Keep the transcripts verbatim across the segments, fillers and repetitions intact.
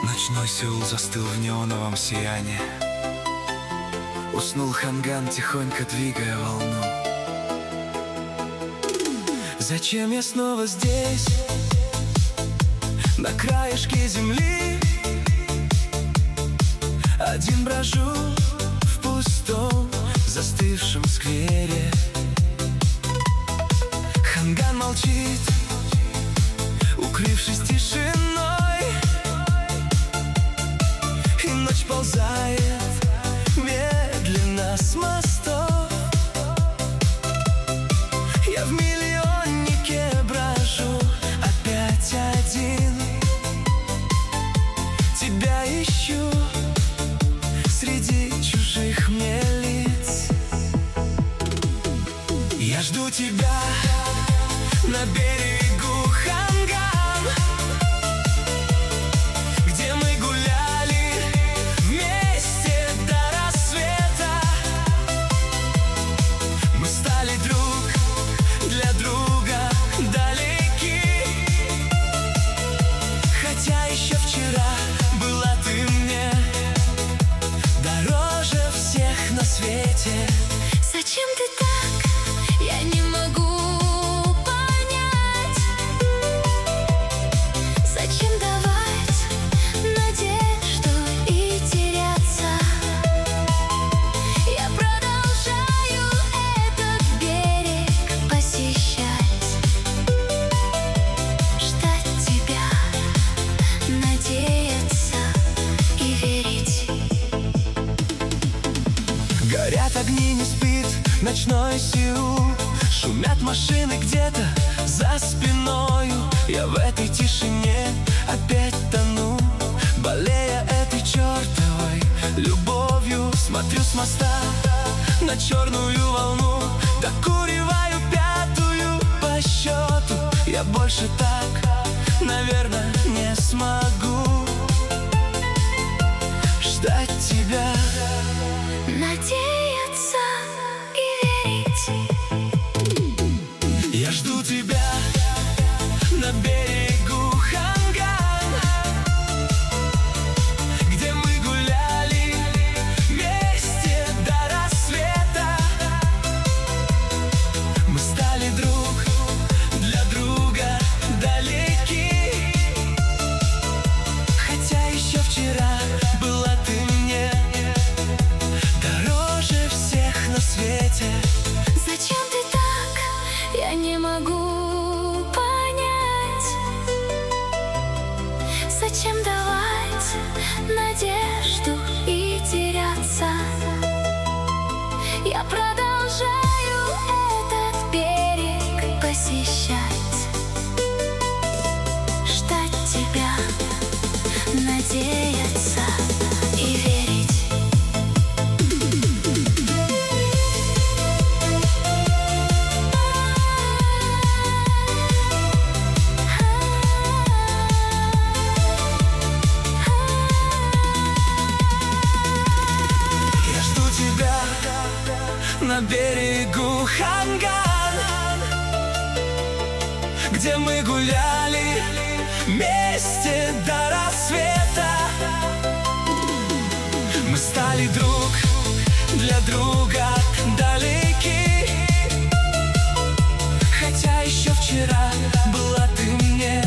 Ночной Сеул застыл в неоновом сиянии. Уснул Ханган, тихонько двигая волну. Зачем я снова здесь, на краешке земли? Один брожу в пустом, застывшем сквере. Ханган молчит, укрывшись тишиной, и ночь ползает медленно с мостов. Я в миллионнике брожу, опять один. Тебя ищу среди чужих мне лиц. Я жду тебя на берегу Ханган, где мы гуляли вместе до рассвета. Мы стали друг для друга далеки, хотя еще вчера была ты мне дороже всех на свете. Зачем ты так? Я не могу понять. Зачем давать надежду и теряться? Я продолжаю этот берег посещать, ждать тебя, надеяться и верить. Горят огни, не спит ночной Сеул. Шумят машины где-то за спиною. Я в этой тишине опять тону, болея этой чертовой любовью. Смотрю с моста на черную волну, докуриваю пятую по счету. Я больше так, наверное, не смогу ждать тебя, Надеяться и верить. Я жду тебя на берегу Ханган, где мы гуляли вместе до рассвета. Мы стали друг для друга далеки, хотя еще вчера была ты мне дороже всех на свете. Зачем ты так? Я не могу понять. Зачем давать надежду и теряться? Я продолжаю этот берег посещать, ждать тебя, надеяться и верить. На берегу Ханган, где мы гуляли вместе до рассвета. Мы стали друг для друга далеки, хотя еще вчера была ты мне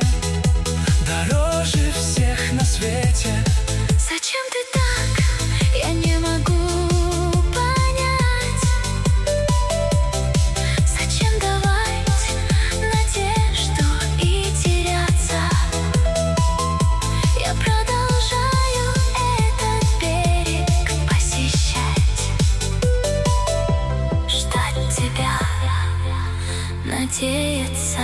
дороже всех на свете. Зачем ты так? Я не могу. надеяться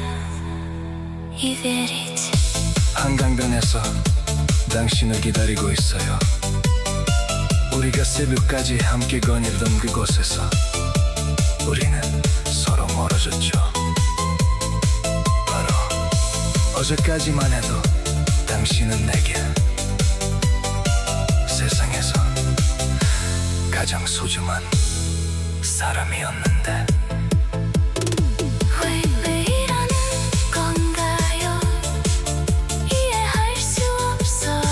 и верить. 한강변에서 당신을 기다리고 있어요. 우리가 새벽까지 함께 거닐던 그곳에서 우리는 서로 멀어졌죠. 바로 어제까지만 해도 당신은 내게 세상에서 가장 소중한 사람이었는데. 왜 이러는 건가요? 이해할 수 없어.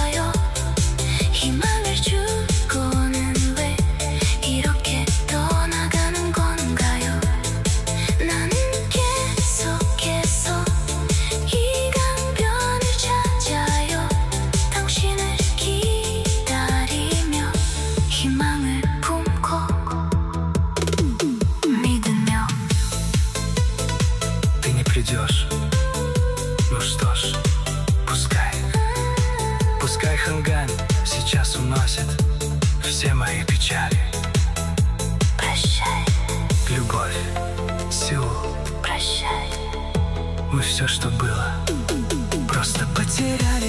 уйдешь. Ну что ж, пускай. Пускай Ханган сейчас уносит все мои печали. Прощай, Любовь, Сеул, прощай. мы все, что было, просто потеряли.